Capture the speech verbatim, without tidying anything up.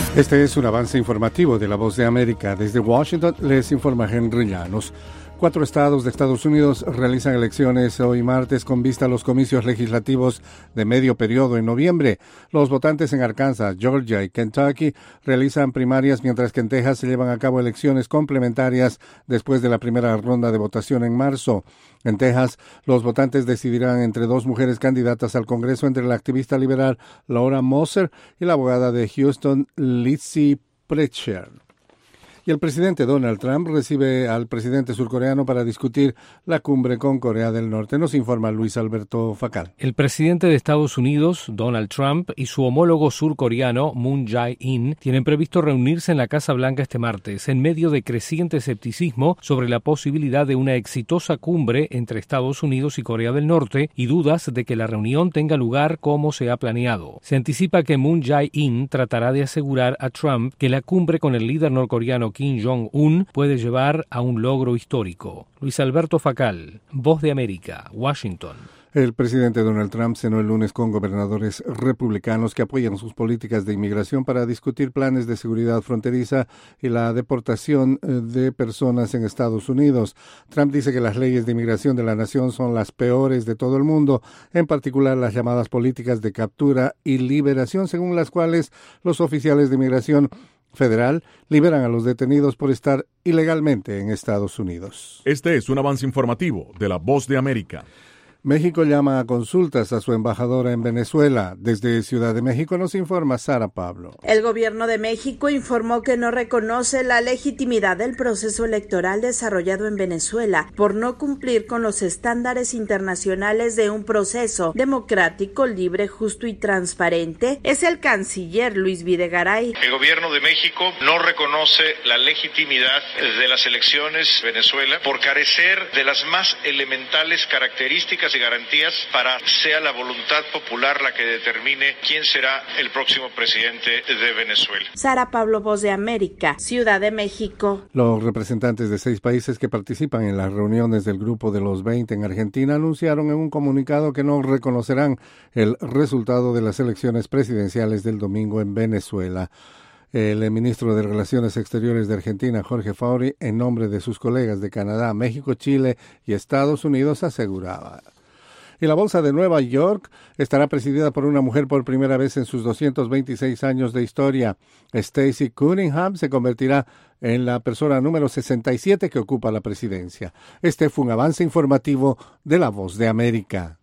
Este es un avance informativo de La Voz de América. Desde Washington les informa Henry Llanos. Cuatro estados de Estados Unidos realizan elecciones hoy martes con vista a los comicios legislativos de medio periodo en noviembre. Los votantes en Arkansas, Georgia y Kentucky realizan primarias, mientras que en Texas se llevan a cabo elecciones complementarias después de la primera ronda de votación en marzo. En Texas, los votantes decidirán entre dos mujeres candidatas al Congreso, entre la activista liberal Laura Moser y la abogada de Houston, Lizzie Pritchard. Y el presidente Donald Trump recibe al presidente surcoreano para discutir la cumbre con Corea del Norte. Nos informa Luis Alberto Facal. El presidente de Estados Unidos, Donald Trump, y su homólogo surcoreano, Moon Jae-in, tienen previsto reunirse en la Casa Blanca este martes, en medio de creciente escepticismo sobre la posibilidad de una exitosa cumbre entre Estados Unidos y Corea del Norte y dudas de que la reunión tenga lugar como se ha planeado. Se anticipa que Moon Jae-in tratará de asegurar a Trump que la cumbre con el líder norcoreano Kim Jong-un puede llevar a un logro histórico. Luis Alberto Facal, Voz de América, Washington. El presidente Donald Trump cenó el lunes con gobernadores republicanos que apoyan sus políticas de inmigración para discutir planes de seguridad fronteriza y la deportación de personas en Estados Unidos. Trump dice que las leyes de inmigración de la nación son las peores de todo el mundo, en particular las llamadas políticas de captura y liberación, según las cuales los oficiales de inmigración federal liberan a los detenidos por estar ilegalmente en Estados Unidos. Este es un avance informativo de La Voz de América. México llama a consultas a su embajadora en Venezuela. Desde Ciudad de México nos informa Sara Pablo. El gobierno de México informó que no reconoce la legitimidad del proceso electoral desarrollado en Venezuela por no cumplir con los estándares internacionales de un proceso democrático, libre, justo y transparente. Es el canciller Luis Videgaray. El gobierno de México no reconoce la legitimidad de las elecciones en Venezuela por carecer de las más elementales características y garantías para sea la voluntad popular la que determine quién será el próximo presidente de Venezuela. Sara Pablo, Voz de América, Ciudad de México. Los representantes de seis países que participan en las reuniones del Grupo de los veinte en Argentina anunciaron en un comunicado que no reconocerán el resultado de las elecciones presidenciales del domingo en Venezuela. El ministro de Relaciones Exteriores de Argentina, Jorge Fauri, en nombre de sus colegas de Canadá, México, Chile y Estados Unidos, aseguraba. Y la Bolsa de Nueva York estará presidida por una mujer por primera vez en sus doscientos veintiséis años de historia. Stacey Cunningham se convertirá en la persona número sesenta y siete que ocupa la presidencia. Este fue un avance informativo de La Voz de América.